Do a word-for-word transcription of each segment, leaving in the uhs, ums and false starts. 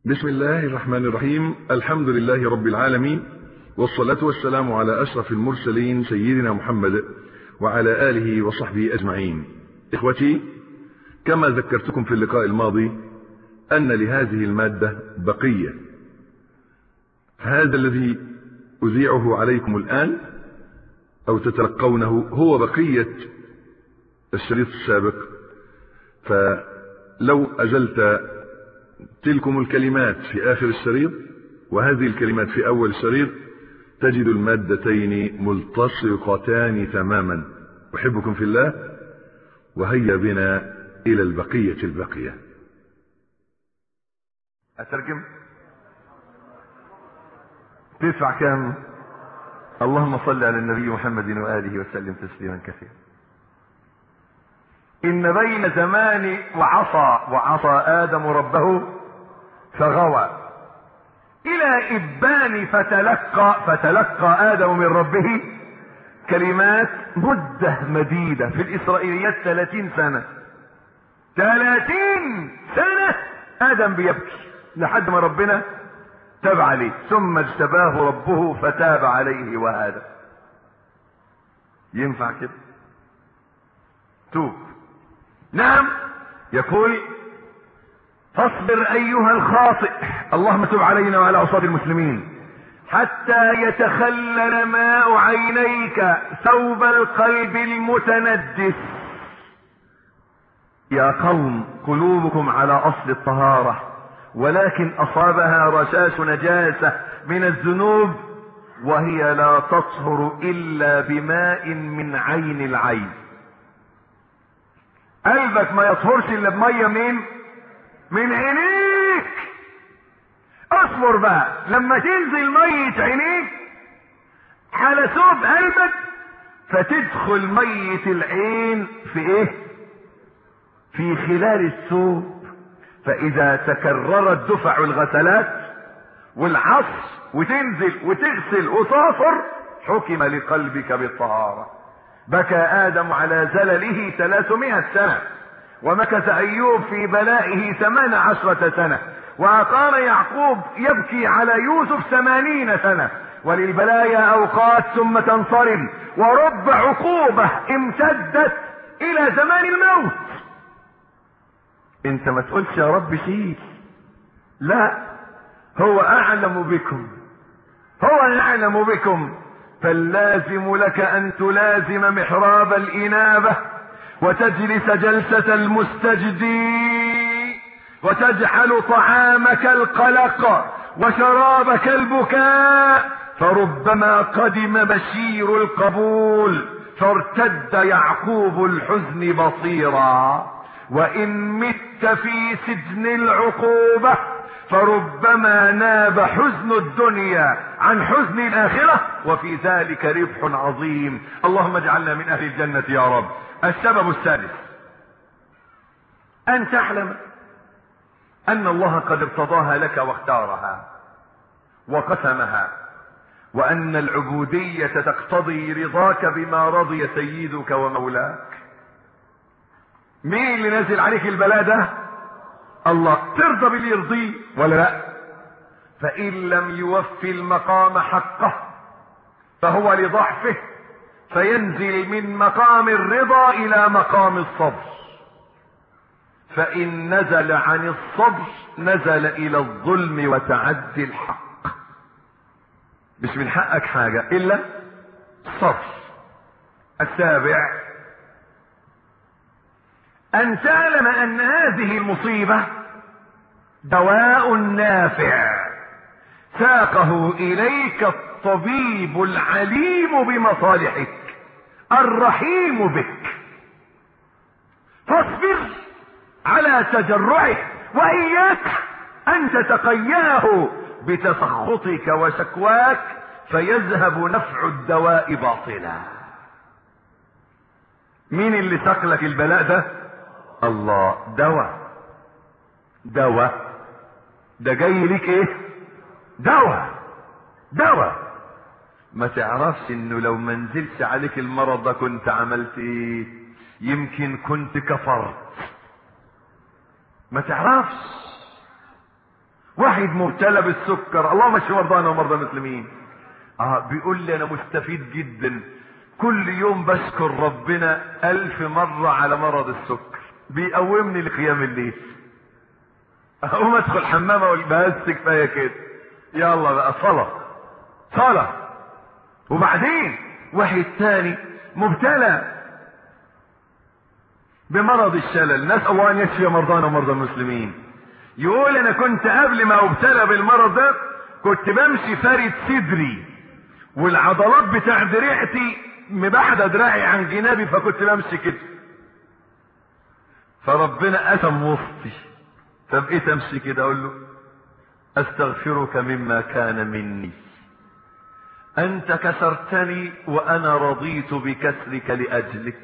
بسم الله الرحمن الرحيم. الحمد لله رب العالمين، والصلاة والسلام على أشرف المرسلين سيدنا محمد وعلى آله وصحبه أجمعين. إخوتي، كما ذكرتكم في اللقاء الماضي أن لهذه المادة بقية. هذا الذي أذيعه عليكم الآن أو تتلقونه هو بقية الشريط السابق، فلو أزلت تلكم الكلمات في آخر الشريط وهذه الكلمات في أول الشريط تجد المادتين ملتصقتان تماما. أحبكم في الله، وهيا بنا إلى البقية البقية. أترجم؟ تدفع كم؟ اللهم صل على النبي محمد وآله وسلم تسليما كثيرا. إن بين زمان وعصى وعصى آدم ربه فغوى إلى إبان فتلقى فتلقى آدم من ربه كلمات مدة مديدة. في الإسرائيليات ثلاثين سنة ثلاثين سنة آدم بيبكي لحد ما ربنا تاب عليه، ثم اجتباه ربه فتاب عليه وهدى. ينفع كده؟ توب. نعم. يقول: فاصبر ايها الخاطئ، اللهم تب علينا وعلى عصاة المسلمين، حتى يتخلل ماء عينيك ثوب القلب المتندس. يا قوم، قلوبكم على اصل الطهارة، ولكن اصابها رشاش نجاسة من الذنوب، وهي لا تطهر الا بماء من عين العين. قلبك ما يطهرش الا بميه منين؟ من عينيك. اصبر بقى لما تنزل ميه عينيك على ثوب قلبك، فتدخل ميه العين في ايه؟ في خلال الثوب. فاذا تكررت دفع الغسلات والعصر وتنزل وتغسل وتعصر، حكم لقلبك بالطهارة. بكى آدم على زلله ثلاثمائة سنة، ومكث أيوب في بلائه ثمان عشرة سنة، وأقام يعقوب يبكي على يوسف ثمانين سنة. وللبلايا أوقات ثم تنصرم، ورب عقوبة امتدت إلى زمان الموت. انت ما تقولش يا رب شيل، لا، هو أعلم بكم، هو أعلم بكم. فاللازم لك ان تلازم محراب الانابة، وتجلس جلسة المستجدي، وتجعل طعامك القلق وشرابك البكاء. فربما قدم بشير القبول فارتد يعقوب الحزن بصيرا، وان مت في سجن العقوبة فربما ناب حزن الدنيا عن حزن الآخرة، وفي ذلك ربح عظيم. اللهم اجعلنا من أهل الجنة يا رب. السبب السادس: أن تعلم أن الله قد ارتضاها لك واختارها وقسمها، وأن العبودية تقتضي رضاك بما رضي سيدك ومولاك. مين اللي نزل عليك البلاء ده؟ الله. ترضى باللي يرضيه ولا لا؟ فإن لم يوفي المقام حقه فهو لضعفه، فينزل من مقام الرضا إلى مقام الصبر. فإن نزل عن الصبر نزل إلى الظلم وتعدي الحق. مش من حقك حاجة إلا الصبر. السابع: أن تعلم أن هذه المصيبة دواء نافع ساقه إليك الطبيب العليم بمصالحك الرحيم بك، فاصبر على تجرعه، وإياك أن تتقياه بتسخطك وشكواك فيذهب نفع الدواء باطلا. مين اللي ساق لك البلاء ده؟ الله. دواء دواء ده جاي ليك ايه؟ دواء دواء. ما تعرفش انه لو ما نزلش عليك المرض ده كنت عملت ايه؟ يمكن كنت كفرت. ما تعرفش. واحد مبتلى بالسكر، اللهم اشف مرضانا ومرضى المسلمين. اه بيقول لي انا مستفيد جدا، كل يوم بشكر ربنا الف مرة على مرض السكر، بيقومني لقيام الليل. اقوم ادخل حمام اقول بس كفايه كده، يلا بقى صلاة صلاة. وبعدين واحد تاني مبتلى بمرض الشلل، نسأل الله ان يشفي مرضانا ومرضى المسلمين، يقول انا كنت قبل ما ابتلى بالمرض ده كنت بمشي فارد صدري والعضلات بتاع دراعتي مبحدة دراعي عن جنابي، فكنت بمشي كده، فربنا قسم وسطي فبقيت امشي كده اقول له استغفرك مما كان مني، انت كسرتني وانا رضيت بكسرك لاجلك.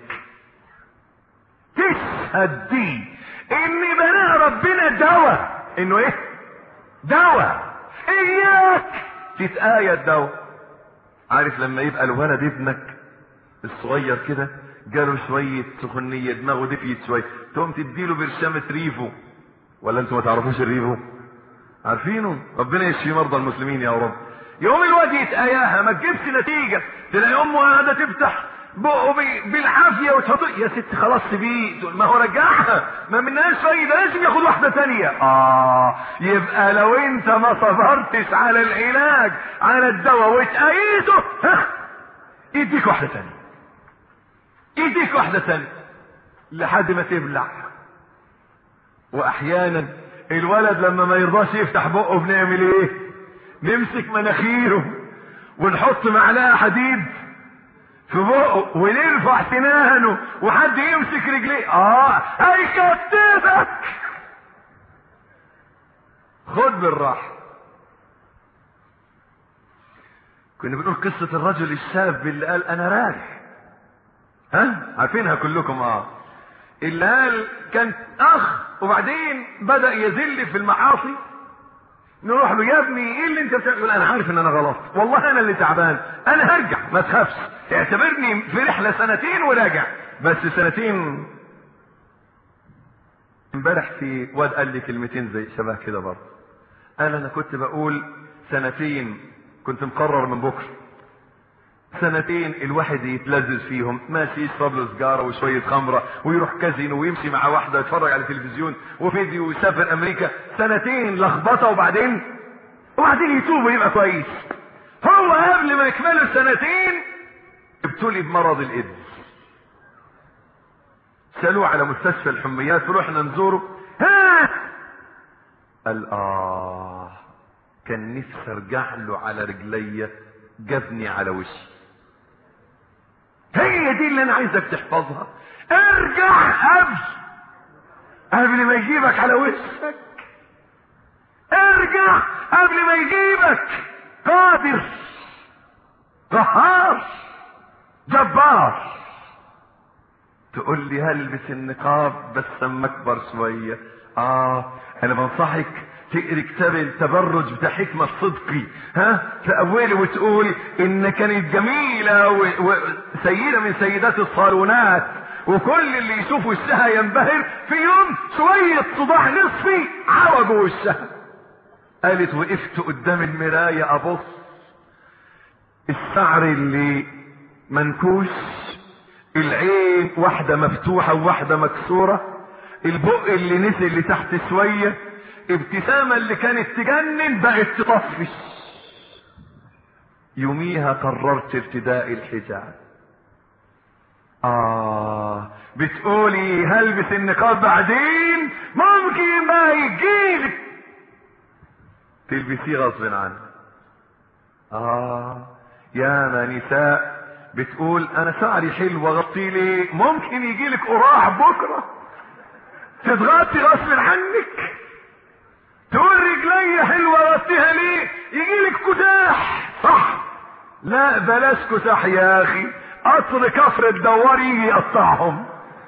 تشهد دي ان بلاء ربنا دواء، انه ايه؟ دواء. اياك تتآية دواء. عارف لما يبقى الولد ابنك الصغير كده جاله شوية سخونية، دماغه دفيت شوية، تقوم تديله برشامة ريفو، ولا انتوا ما تعرفوش الريفو؟ عارفينه؟ ربنا يشفي مرضى المسلمين يا رب. يوم الواد يتآياها ما تجيبش نتيجة، تلاقي امه قاعدة تفتح بقه بالعافية وتحطه، يا ست خلاص سيبيه، ما هو رجعها، ما منهاش فايدة، لازم ياخد واحدة تانية. اه يبقى لو انت ما صبرتش على العلاج على الدواء وتأيده، ها يديك واحدة تانية، يديك واحدة تانية لحد ما تبلع. واحيانا الولد لما ما يرضاش يفتح بقه بنعمل ايه؟ نمسك مناخيره ونحط معلقة حديد في بقه ونرفع سنانه وحد يمسك رجليه، اه هيكتفك. خد بالراحة. كنا بنقول قصة الرجل الشاب اللي قال انا راجع، ها عارفينها كلكم؟ اه اللي قال كان اخ وبعدين بدأ يذل في المعاصي، نروح له يا ابني ايه اللي انت بتعمل؟ انا عارف ان انا غلط، والله انا اللي تعبان، انا هرجع ما تخافش، اعتبرني في رحلة سنتين وراجع. بس سنتين. امبارح في واد قال لي كلمتين زي شبه كده برضه، قال انا كنت بقول سنتين، كنت مقرر من بكره سنتين الواحد يتلذذ فيهم، ماشي يشرب له سجاره وشويه خمره ويروح كازينو ويمشي مع واحده يتفرج على تلفزيون وفيديو ويسافر امريكا، سنتين لخبطه وبعدين وبعدين يتوب ويبقى كويس. هو قبل ما يكملوا سنتين ابتلي بمرض الايدز، سالوه على مستشفى الحميات فروحنا نزوره، ها قال اه كان نفسي ارجع له على رجليا، جابني على وشي. هي دي اللي انا عايزك تحفظها، ارجع قبل قبل ما يجيبك على وشك، ارجع قبل ما يجيبك. قادر قهار جبار. تقول لي هلبس النقاب بس اما اكبر شويه، اه انا بنصحك تقري كتاب التبرج بتاع حكمة الصدقي، ها في اوله وتقول ان كانت جميلة وسيدة من سيدات الصالونات وكل اللي يشوف وشها ينبهر، في يوم شوية صداع نصفي عوجوا وشها. قالت وقفت قدام المراية ابص، الشعر اللي منكوش، العين واحدة مفتوحة وواحدة مكسورة، البق اللي نزل لتحت شوية، ابتسامة اللي كانت تجنن بقت تطفش. يوميها قررت ارتداء الحجاب. اه بتقولي هلبس النقاب بعدين ممكن ما يجيلك، تلبسيه غصب عنك. اه يا ما نساء بتقول انا شعري حلو اغطيه ليه، ممكن يجيلك قراع بكره تتغطي غصب عنك. تقول رجلي حلوه اغطيها ليه، يجيلك كساح. صح، لا بلاش كساح يا اخي، قطر كفر الدوار يجي يقطعهم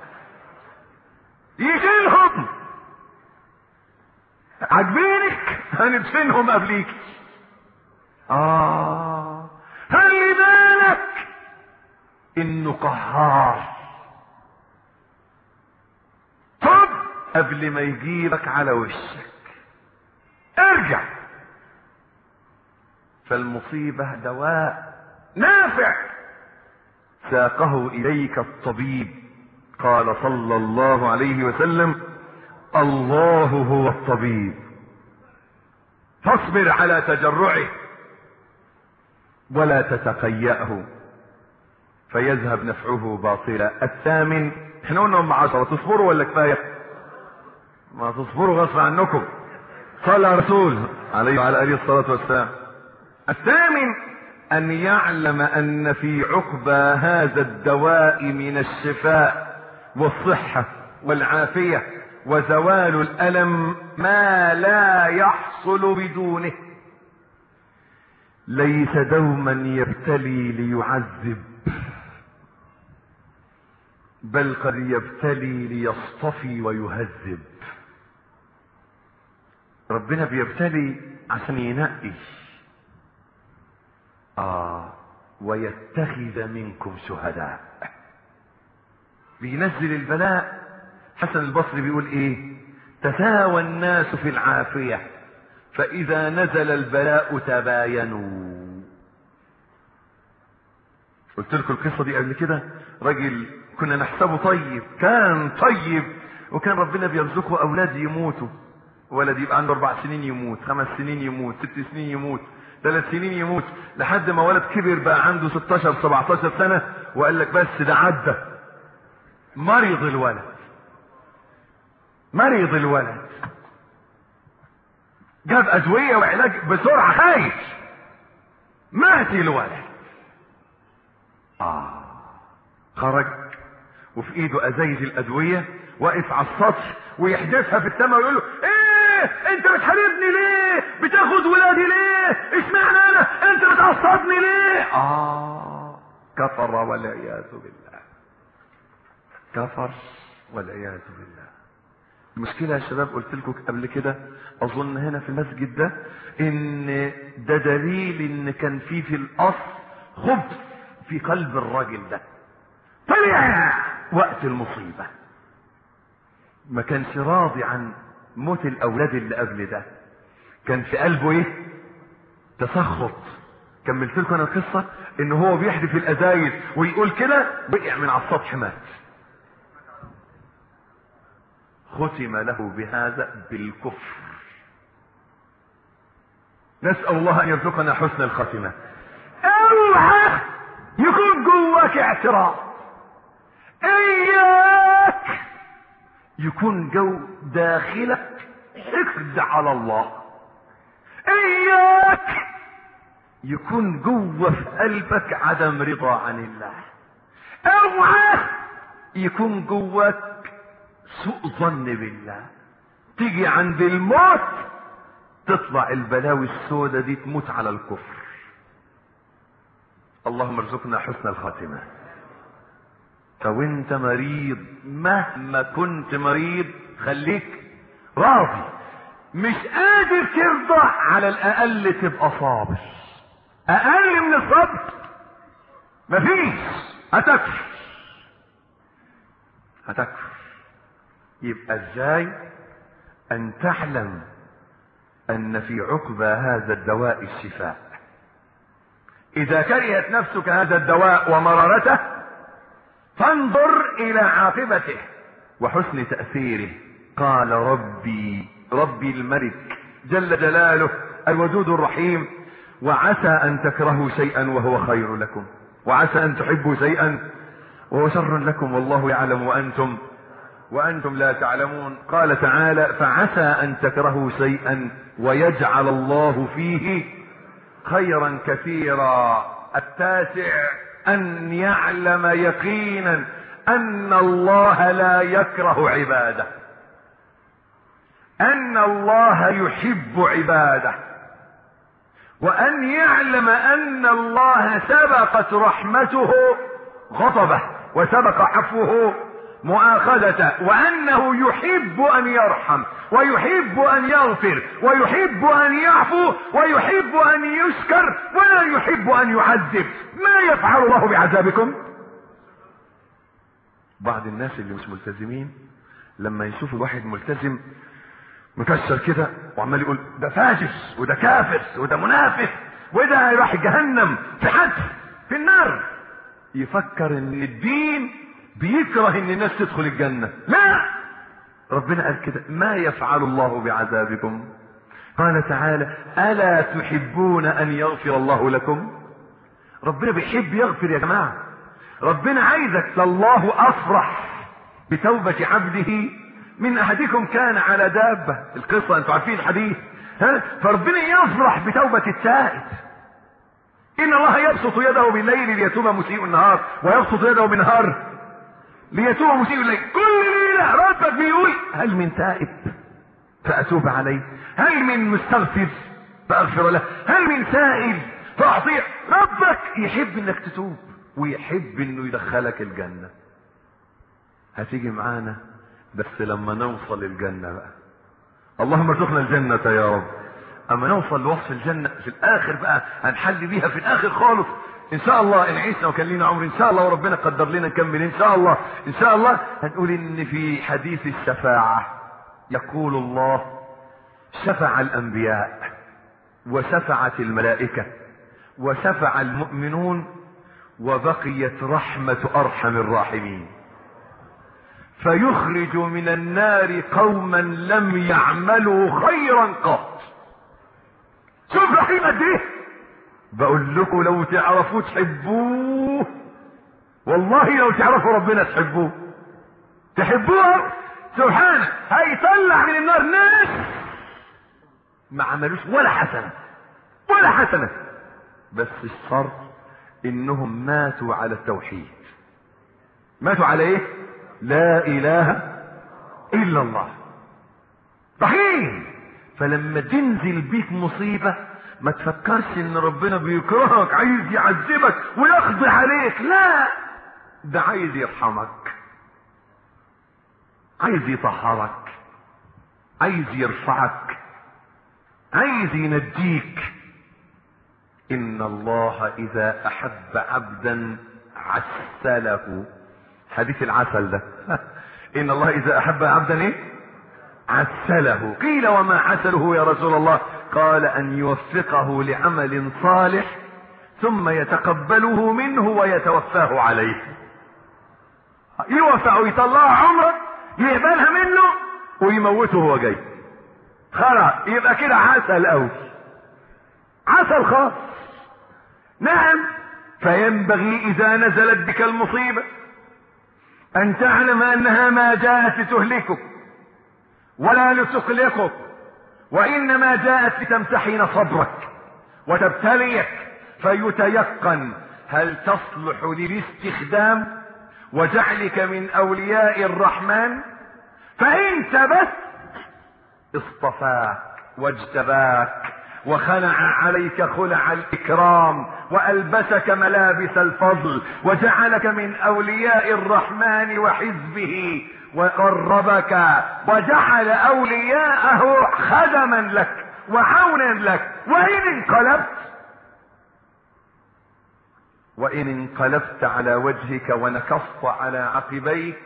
يشيلهم. عاجبينك هندفنهم قبليك. اه خلي بالك انه قهار. طب قبل ما يجيبك على وشك ارجع فالمصيبة دواء نافع ساقه إليك الطبيب. قال صلى الله عليه وسلم: الله هو الطبيب، فاصبر على تجرعه ولا تتقيأه فيذهب نفعه باطلا. الثامن، احنا قلنا هم عشرة، تصبروا ولا كفاية؟ ما تصبروا غصب عنكم. صلى الرسول عليه وعلى آله الصلاة والسلام. الثامن، أن يعلم أن في عقبى هذا الدواء من الشفاء والصحة والعافية وزوال الألم ما لا يحصل بدونه. ليس دوما يبتلي ليعذب، بل قد يبتلي ليصطفي ويهذب. ربنا بيبتلي عشان ينقي آه ويتخذ منكم شهداء. بينزل البلاء. حسن البصري بيقول ايه؟ تساوى الناس في العافية فإذا نزل البلاء تباينوا. قلت لكم القصة دي قبل كده. راجل كنا نحسبه طيب، كان طيب، وكان ربنا بيرزقه أولاد يموتوا. ولد يبقى عنده أربع سنين يموت، خمس سنين يموت، ست سنين يموت، ثلاث سنين يموت، لحد ما ولد كبر بقى عنده ستاشر سبعتاشر سنة وقال لك بس ده عدى. مريض الولد، مريض الولد، جاب أدوية وعلاج بسرعة، خايف، مات الولد. آه خرج وفي ايده ازايز الادوية، واقف على السطح ويحدفها في السماء ويقول له: ايه انت بتحاربني ليه؟ بتاخد ولادي ليه؟ اشمعنى انا؟ انت بتعصبني ليه؟ اه كفر والعياذ بالله، كفر والعياذ بالله. المشكلة يا شباب قلت لكم قبل كده، اظن هنا في المسجد ده، ان ده دليل ان كان في في الاصل خبث في قلب الراجل ده. طلع وقت المصيبة ما كانش راضي عن موت الاولاد اللي قبل ده، كان في قلبه ايه؟ تسخط. كملت لكم انا القصة ان هو بيحدف الازايز ويقول كده، وقع من على السطح مات. ختم له بهذا بالكفر. نسأل الله ان يرزقنا حسن الخاتمة. اوعى يكون جواك اعتراض، اياك يكون جو داخلك حقد على الله، اياك يكون جوه في قلبك عدم رضا عن الله، اوعى يكون جواك سوء ظن بالله. تيجي عند الموت تطلع البلاوي السوداء دي تموت على الكفر. اللهم ارزقنا حسن الخاتمة. لو انت مريض، مهما كنت مريض، خليك راضي، مش قادر ترضى، على الاقل تبقى صابر. اقل من الصبر مفيش، هتكفر هتكفر. يبقى ازاي؟ ان تعلم ان في عقبى هذا الدواء الشفاء. اذا كرهت نفسك هذا الدواء ومرارته فانظر الى عاقبته وحسن تأثيره. قال ربي، ربي الملك جل جلاله الودود الرحيم: وعسى ان تكرهوا شيئا وهو خير لكم، وعسى ان تحبوا شيئا وهو شر لكم، والله يعلم وانتم وانتم لا تعلمون. قال تعالى: فعسى ان تكرهوا شيئا ويجعل الله فيه خيرا كثيرا. التاسع، ان يعلم يقينا ان الله لا يكره عباده، ان الله يحب عباده، وان يعلم ان الله سبقت رحمته غضبه وسبق عفوه مؤاخذته، وانه يحب ان يرحم ويحب ان يغفر ويحب ان يعفو ويحب ان يشكر ولا يحب ان يعذب. ما يفعل الله بعذابكم؟ بعض الناس اللي مش ملتزمين لما يشوفوا واحد ملتزم مكسر كده وعمال يقول ده فاجر وده كافر وده منافق وده هيروح جهنم في حتف في النار، يفكر ان الدين بيكره ان الناس تدخل الجنة. لا، ربنا قال كده: ما يفعل الله بعذابكم؟ قال تعالى: ألا تحبون أن يغفر الله لكم؟ ربنا بيحب يغفر يا جماعة. ربنا عايزك. لله أفرح بتوبة عبده من أحدكم كان على دابة. القصة انتوا عارفين الحديث، ها؟ فربنا يفرح بتوبة التائب. إن الله يبسط يده بالليل ليتوب مسيء النهار، ويبسط يده بالنهار ليتوب مسيء الليل. كل ليلة ربك بيقول: هل من تائب فأتوب عليه؟ هل من مستغفر فأغفر له؟ هل من سائل فأعطيه؟ ربك يحب انك تتوب ويحب انه يدخلك الجنة. هتيجي معانا بس لما نوصل الجنة بقى. اللهم ارزقنا الجنة يا رب. اما نوصل لوصف الجنة في الاخر بقى هنحل بيها في الاخر خالص ان شاء الله، ان عشنا وكان لنا عمر ان شاء الله وربنا قدر لنا نكمل ان شاء الله. ان شاء الله هنقول ان في حديث الشفاعة يقول الله: شفع الانبياء وشفعت الملائكة وشفع المؤمنون وبقيت رحمة ارحم الراحمين، فيخرج من النار قوما لم يعملوا خيرا قط. شوف رحيم قد ايه. بقول لكم لو تعرفوا تحبوه، والله لو تعرفوا ربنا تحبوه تحبوه سبحانه، هيطلع من النار ناس ما عملوش ولا حسنة ولا حسنة، بس الشرط انهم ماتوا على التوحيد. ماتوا على ايه؟ لا اله الا الله. رحيم. فلما تنزل بيك مصيبة ما تفكرش ان ربنا بيكرهك عايز يعذبك ويقضي عليك، لا، ده عايز يرحمك، عايز يطهرك، عايز يرفعك، عايز ينجيك. ان الله اذا احب عبدا عسله. حديث العسل ده ان الله اذا احب عبدا ايه؟ عسله. قيل: وما عسله يا رسول الله؟ قال: ان يوفقه لعمل صالح ثم يتقبله منه ويتوفاه عليه. يوفع ويطلع عمره يقبلها منه ويموته وهو جاي. خلاص يبقى كده عسل قوي، عسل خاص. نعم. فينبغي اذا نزلت بك المصيبة ان تعلم انها ما جاءت لتهلكك ولا لتقلقك، وانما جاءت لتمتحن صبرك وتبتليك، فيتيقن هل تصلح للاستخدام وجعلك من اولياء الرحمن. فان ثبت اصطفاك واجتباك وخلع عليك خلع الاكرام والبسك ملابس الفضل وجعلك من اولياء الرحمن وحزبه وقربك وجعل اولياءه خدما لك وعونا لك. وان انقلبت وان انقلبت على وجهك ونكصت على عقبيك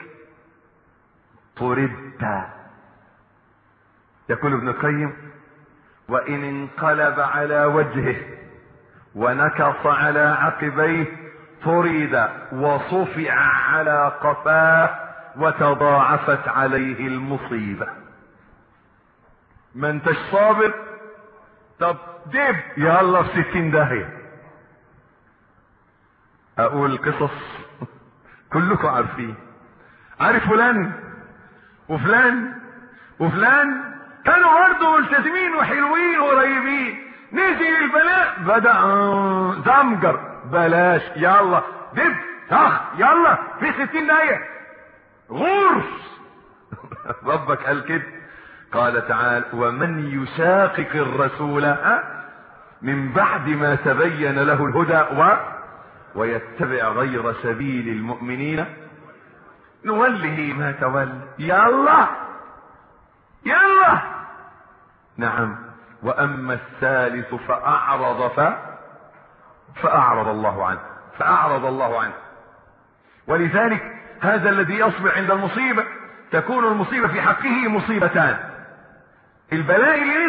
طردت. يقول ابن القيم: وان انقلب على وجهه ونكص على عقبيه طرد وصفع على قفاه وتضاعفت عليه المصيبة. ما انتش صابر، طب دب يلا في ستين داهية. اقول قصص كلكم عارفين. عارف فلان وفلان وفلان كانوا برضه ملتزمين وحلوين وقريبين، نزل البلاء بدأ زمجر، بلاش يلا دب صح يلا في ستين داهية غرس. ربك قال كده، قال تعالى: ومن يشاقق الرسول من بعد ما تبين له الهدى و... ويتبع غير سبيل المؤمنين نوله ما تولى. يلا يلا. نعم. واما الثالث فاعرض ف... فاعرض الله عنه فاعرض الله عنه. ولذلك هذا الذي يصبر عند المصيبة تكون المصيبة في حقه مصيبتان: البلاء اللي نزل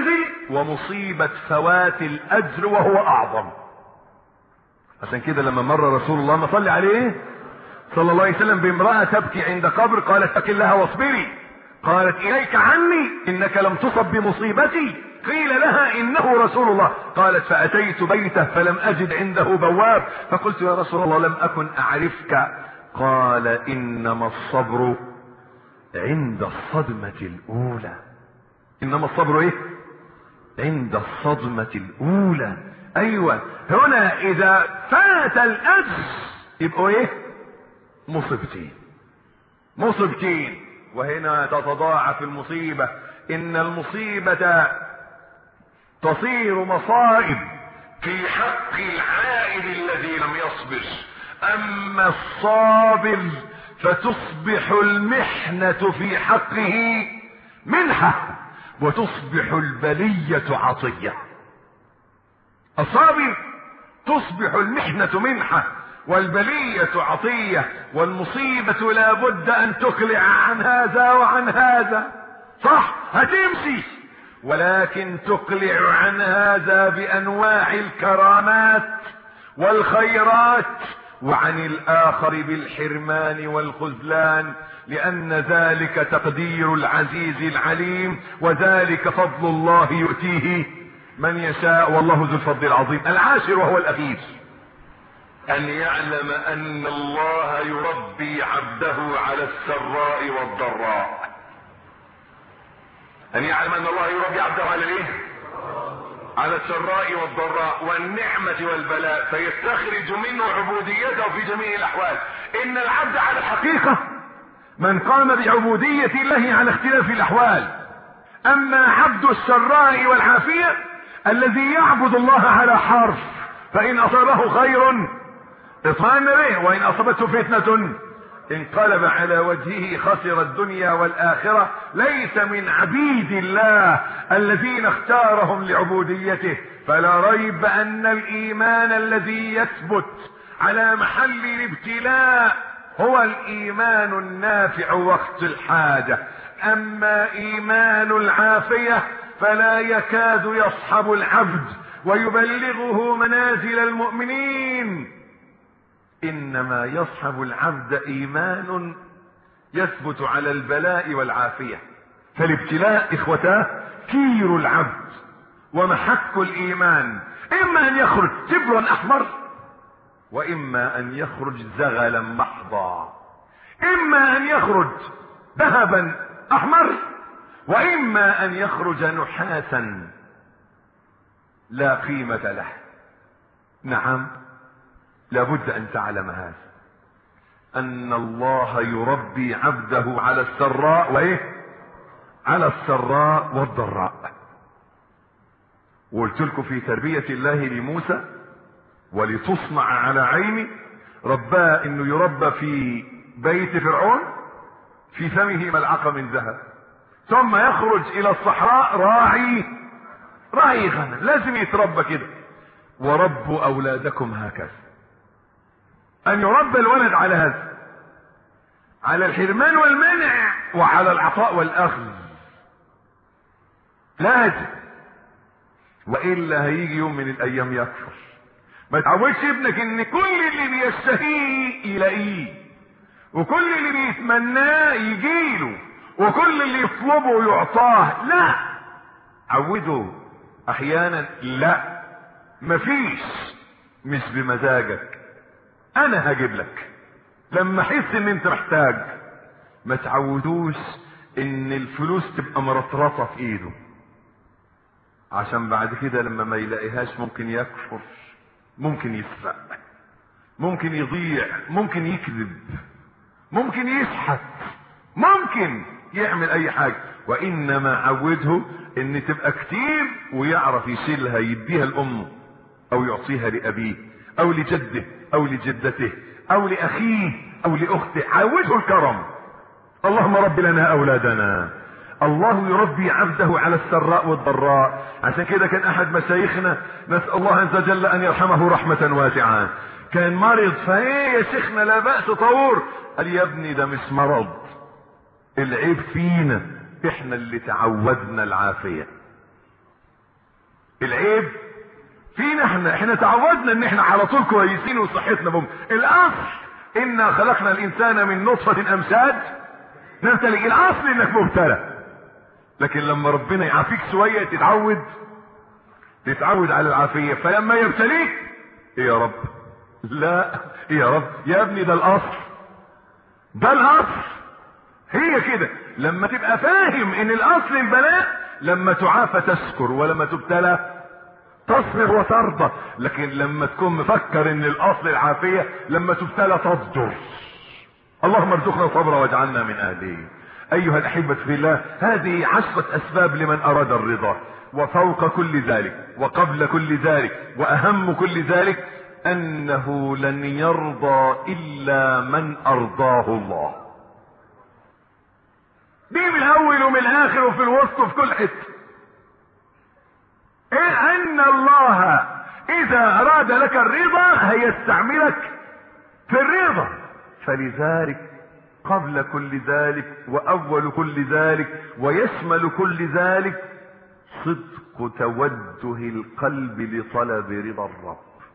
ومصيبة فوات الاجر وهو اعظم. عشان كده لما مر رسول الله ما صلي عليه صلى الله عليه وسلم بامرأة تبكي عند قبر، قالت اتق الله واصبري، قالت اليك عني انك لم تصب بمصيبتي، قيل لها انه رسول الله، قالت فاتيت بيته فلم اجد عنده بواب، فقلت يا رسول الله لم اكن اعرفك، قال انما الصبر عند الصدمة الاولى. انما الصبر ايه؟ عند الصدمة الاولى. ايوه، هنا اذا فات الاجر يبقوا ايه؟ مصيبتين مصيبتين. وهنا تتضاعف المصيبة. ان المصيبة تصير مصائب في حق العائد الذي لم يصبر، اما الصابر فتصبح المحنة في حقه منحة وتصبح البلية عطية. الصابر تصبح المحنة منحة والبلية عطية، والمصيبة لا بد ان تقلع عن هذا وعن هذا، صح هتمشي، ولكن تقلع عن هذا بانواع الكرامات والخيرات، وعن الاخر بالحرمان والخذلان، لان ذلك تقدير العزيز العليم، وذلك فضل الله يؤتيه من يشاء، والله ذو الفضل العظيم. العاشر وهو الاخير، ان يعلم ان الله يربي عبده على السراء والضراء. ان يعلم ان الله يربي عبده على الايه؟ على السراء والضراء والنعمة والبلاء، فيستخرج منه عبوديته في جميع الاحوال. ان العبد على الحقيقة من قام بعبودية الله على اختلاف الاحوال. اما عبد السراء والعافية الذي يعبد الله على حرف، فان اصابه خير اطمأن به، وان اصابته فتنة انقلب على وجهه، خسر الدنيا والآخرة. ليس من عبيد الله الذين اختارهم لعبوديته. فلا ريب ان الايمان الذي يثبت على محل الابتلاء هو الايمان النافع وقت الحاجة. اما ايمان العافية فلا يكاد يصحب العبد ويبلغه منازل المؤمنين. انما يصحب العبد ايمان يثبت على البلاء والعافية. فالابتلاء اخوتاه كير العبد ومحك الايمان، اما ان يخرج تبرا احمر، واما ان يخرج زغلا محضا. اما ان يخرج ذهبا احمر، واما ان يخرج نحاسا لا قيمة له. نعم، لابد ان تعلم هذا، ان الله يربي عبده على السراء وايه؟ على السراء والضراء. وقلت لكم في تربية الله لموسى ولتصنع على عيني، رباه انه يربى في بيت فرعون في فمه ملعقة من ذهب، ثم يخرج الى الصحراء راعي راعي غنم. لازم يتربى كده. وربوا اولادكم هكذا. ان يربى الولد على هذا، على الحرمان والمنع وعلى العطاء والاخذ، لازم، والا هيجي يوم من الايام يكفر. ما تعودش ابنك ان كل اللي بيشتهيه يلاقيه، وكل اللي بيتمناه يجيله، وكل اللي يطلبه يعطاه. لا، عوده احيانا لا، مفيش، مش بمزاجك، انا هجيب لك لما احس ان انت محتاج. ما تعودوش ان الفلوس تبقى مرطرطة في ايده، عشان بعد كده لما ما يلاقيهاش ممكن يكفر، ممكن يسرق، ممكن يضيع، ممكن يكذب، ممكن يشحت، ممكن يعمل اي حاجة. وانما عوده ان تبقى كتير ويعرف يشيلها، يديها لامه او يعطيها لابيه او لجده او لجدته او لاخيه او لاخته. عوده الكرم. اللهم رب لنا اولادنا. الله يربي عبده على السراء والضراء. عشان كده كان احد مشايخنا، نسأل الله عز وجل ان يرحمه رحمة واسعة، كان مرض، فايه يا شيخنا لا بأس طهور. قال يا ابني ده مش مرض، العيب فينا احنا اللي تعودنا العافية. عيب فينا احنا احنا تعودنا ان احنا على طول كويسين وصحتنا بهم. الاصل انا خلقنا الانسان من نطفة امشاج نبتلي، الاصل انك مبتلى. لكن لما ربنا يعافيك شوية تتعود تتعود على العافية. فلما يبتليك ايه يا رب؟ لا ايه يا رب يا ابني، ده الاصل، ده الاصل. هي كده لما تبقى فاهم ان الاصل البلاء، لما تعافى تشكر، ولما تبتلى تصبر وترضى. لكن لما تكون مفكر ان الاصل العافية، لما تبتلى تصدر. اللهم ارزقنا صبرا واجعلنا من اهله. ايها الاحبة في الله، هذه عشرة اسباب لمن اراد الرضا. وفوق كل ذلك وقبل كل ذلك واهم كل ذلك انه لن يرضى الا من ارضاه الله. دي من الاول ومن الاخر وفي الوسط وفي كل حته. ايه ان الله اذا اراد لك الرضا هيستعملك في الرضا. فلذلك قبل كل ذلك واول كل ذلك ويشمل كل ذلك صدق توجه القلب لطلب رضا الرب.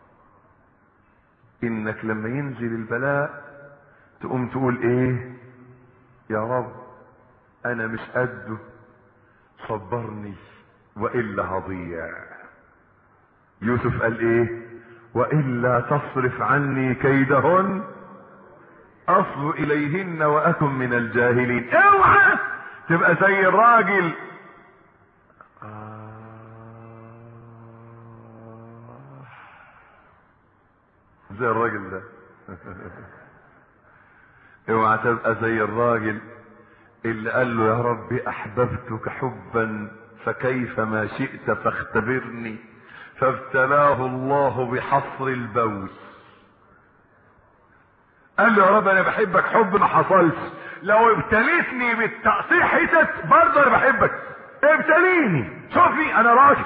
انك لما ينزل البلاء تقوم تقول ايه؟ يا رب انا مش قده، صبرني والا هضيع. يوسف قال ايه؟ والا تصرف عني كيدهن اصب اليهن واكن من الجاهلين. اوعى تبقى زي الراجل زي الراجل ده اوعى تبقى زي الراجل اللي قال له يا رب احببتك حبا فكيف ما شئت فاختبرني، فابتلاه الله بحصر البول. قال له يا رب انا بحبك حب ما حصلش، لو ابتليتني بالتقطيع حتت برضه انا بحبك، ابتليني شوفي انا راجل.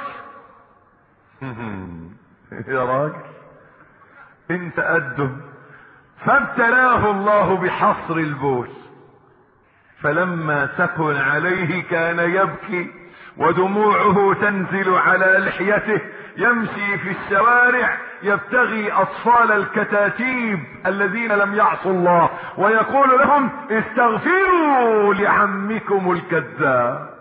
يا راجل انت قده. فابتلاه الله بحصر البول، فلما سكن عليه كان يبكي ودموعه تنزل على لحيته، يمشي في الشوارع يبتغي اطفال الكتاتيب الذين لم يعصوا الله ويقول لهم استغفروا لعمكم الكذاب.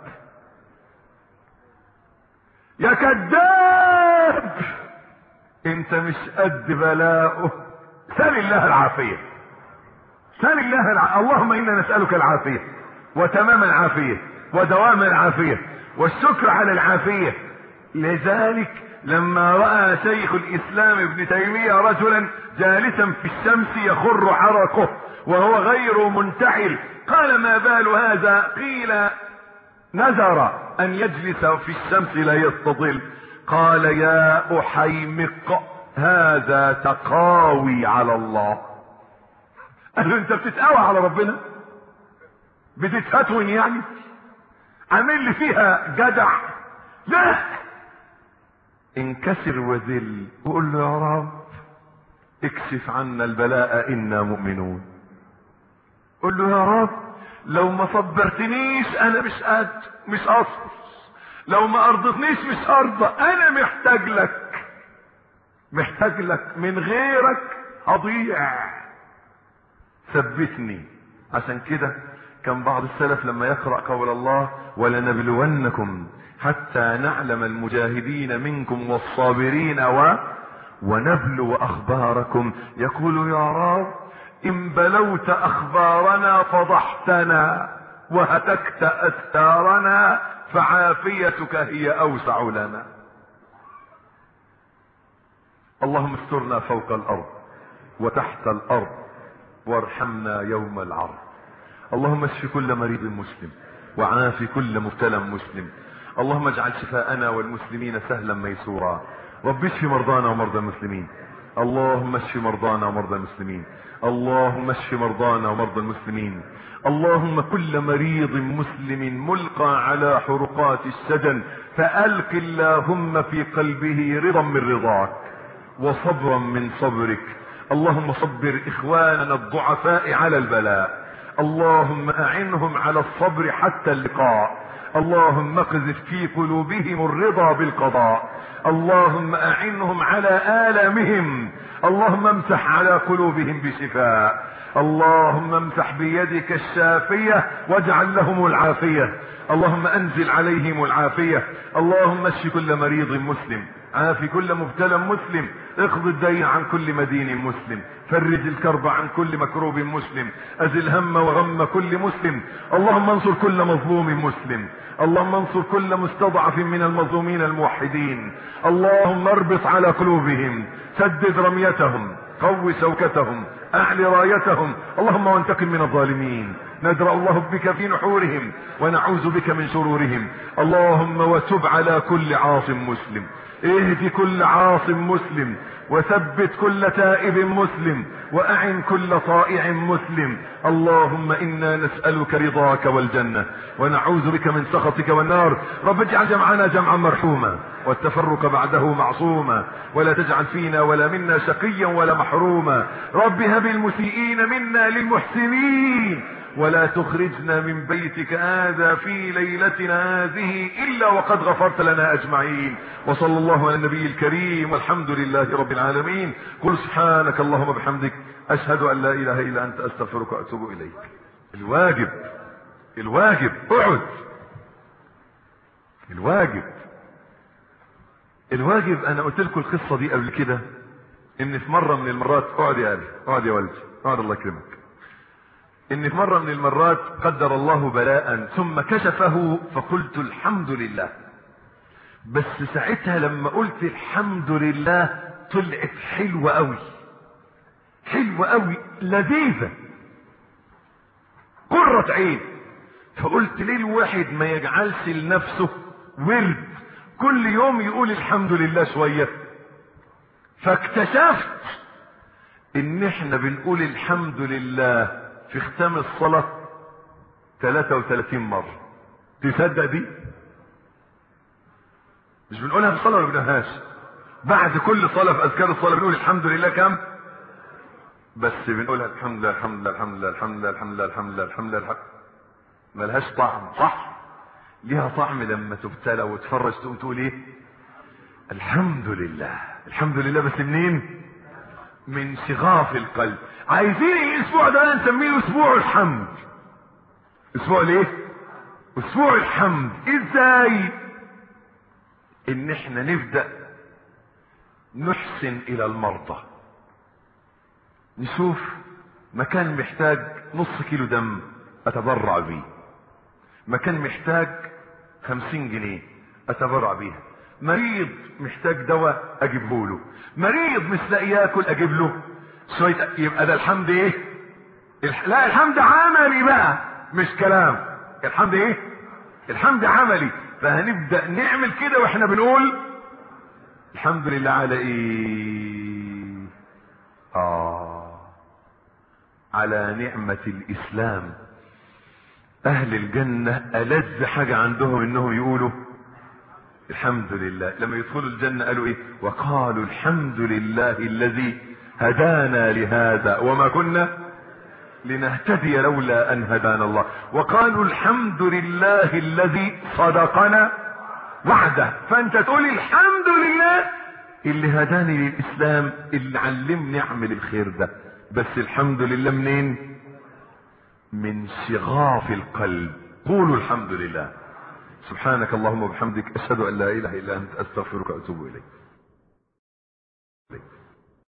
يا كذاب انت مش قد بلاؤه، سل الله العافية، سل الله الع... اللهم انا نسألك العافية وتمام العافية ودوام العافية والشكر على العافية. لذلك لما رأى شيخ الاسلام ابن تيمية رجلا جالسا في الشمس يخر عرقه وهو غير منتحل قال ما بال هذا؟ قيل نذر ان يجلس في الشمس لا يستظل. قال يا احيمق هذا تقاوي على الله. قال له انت بتتقاوى على ربنا؟ بتتفتون يعني؟ عامل لي فيها جدع؟ لا، انكسر وذل وقول له يا رب اكشف عنا البلاء انا مؤمنون. قل له يا رب لو ما صبرتنيش انا مش قد مش اصبر، لو ما ارضتنيش مش ارضى، انا محتاج لك، محتاج لك، من غيرك هضيع، ثبتني. عشان كده كان بعض السلف لما يقرأ قول الله ولنبلونكم حتى نعلم المجاهدين منكم والصابرين و ونبلو اخباركم، يقول يا رب ان بلوت اخبارنا فضحتنا وهتكت استارنا فعافيتك هي اوسع لنا. اللهم استرنا فوق الارض وتحت الارض وارحمنا يوم العرض. اللهم اشف كل مريض مسلم وعافي كل مبتلى مسلم. اللهم اجعل شفاءنا والمسلمين سهلا ميسورا. رب اشف مرضانا ومرضى المسلمين. اللهم اشف مرضانا ومرضى المسلمين. اللهم اشف مرضانا ومرضى المسلمين. اللهم كل مريض مسلم ملقى على حرقات السجن فألق اللهم في قلبه رضا من رضاك وصبرا من صبرك. اللهم صبر اخواننا الضعفاء على البلاء، اللهم اعنهم على الصبر حتى اللقاء. اللهم اقذف في قلوبهم الرضا بالقضاء، اللهم اعنهم على آلامهم، اللهم امسح على قلوبهم بشفاء، اللهم امسح بيدك الشافية واجعل لهم العافية، اللهم انزل عليهم العافية، اللهم اشف كل مريض مسلم، عافي كل مبتلى مسلم، اقض الدين عن كل مدين مسلم، فرج الكرب عن كل مكروب مسلم، ازل هم وغم كل مسلم، اللهم انصر كل مظلوم مسلم، اللهم انصر كل مستضعف من المظلومين الموحدين، اللهم اربط على قلوبهم، سدد رميتهم، قو سوكتهم، اعل رايتهم، اللهم وانتقم من الظالمين، ندرأ الله بك في نحورهم ونعوذ بك من شرورهم، اللهم وتب على كل عاص مسلم، اهدي كل عاص مسلم، وثبت كل تائب مسلم، واعن كل طائع مسلم، اللهم انا نسألك رضاك والجنة ونعوذ بك من سخطك والنار. رب اجعل جمعنا جمعا مرحوما والتفرق بعده معصوما، ولا تجعل فينا ولا منا شقيا ولا محروما، رب هب المسيئين منا للمحسنين، ولا تخرجنا من بيتك هذا في ليلتنا هذه الا وقد غفرت لنا اجمعين. وصلى الله على النبي الكريم، والحمد لله رب العالمين. قل سبحانك اللهم وبحمدك، اشهد ان لا اله الا انت، استغفرك واتوب اليك. الواجب الواجب اقعد. الواجب الواجب انا قلت لكم القصه دي قبل كده، ان في مره من المرات، اقعد يا ابي، اقعد يا والدي، اقعد الله يكرمك، ان في مرة من المرات قدر الله بلاء ثم كشفه، فقلت الحمد لله. بس ساعتها لما قلت الحمد لله طلعت حلوة قوي، حلوة قوي، لذيذة، قرة عين. فقلت ليه الواحد ما يجعلش لنفسه ورد كل يوم يقول الحمد لله شوية؟ فاكتشفت ان احنا بنقول الحمد لله في ختام الصلاة ثلاثة وثلاثين مرة. تصدق دي؟ مش بنقولها في الصلاة ولا بنقولهاش؟ بعد كل صلاة في اذكار الصلاة بنقول الحمد لله كم؟ بس بنقولها الحمد لله الحمد لله الحمد لله الحمد لله الحمد لله الحمد لله الحمد لله. ملهاش طعم، صح؟ ليها طعم لما تبتلى وتفرج تقوم تقول ايه؟ الحمد لله. الحمد لله بس منين؟ من شغاف القلب. عايزين الاسبوع ده نسميه اسبوع الحمد. اسبوع ليه؟ اسبوع الحمد. ازاي؟ ان احنا نبدأ نحسن الى المرضى، نشوف مكان محتاج نص كيلو دم اتبرع بيه، مكان محتاج خمسين جنيه اتبرع بيها، مريض محتاج دواء اجيبه له، مريض مش لاقي ياكل اجيب له شويه. يبقى ده الحمد ايه؟ الح... لا الحمد عملي بقى مش كلام. الحمد ايه؟ الحمد عملي. فهنبدا نعمل كده واحنا بنقول الحمد لله على ايه؟ اه على نعمة الاسلام. اهل الجنة ألذ حاجة عندهم انهم يقولوا الحمد لله. لما يدخلوا الجنة قالوا ايه؟ وقالوا الحمد لله الذي هدانا لهذا وما كنا لنهتدي لولا ان هدانا الله. وقالوا الحمد لله الذي صدقنا وعده. فانت تقول الحمد لله اللي هداني للاسلام، اللي علمني اعمل الخير ده. بس الحمد لله منين؟ من شغاف القلب. قولوا الحمد لله. سبحانك اللهم وبحمدك، اشهد ان لا اله الا انت، استغفرك واتوب اليك.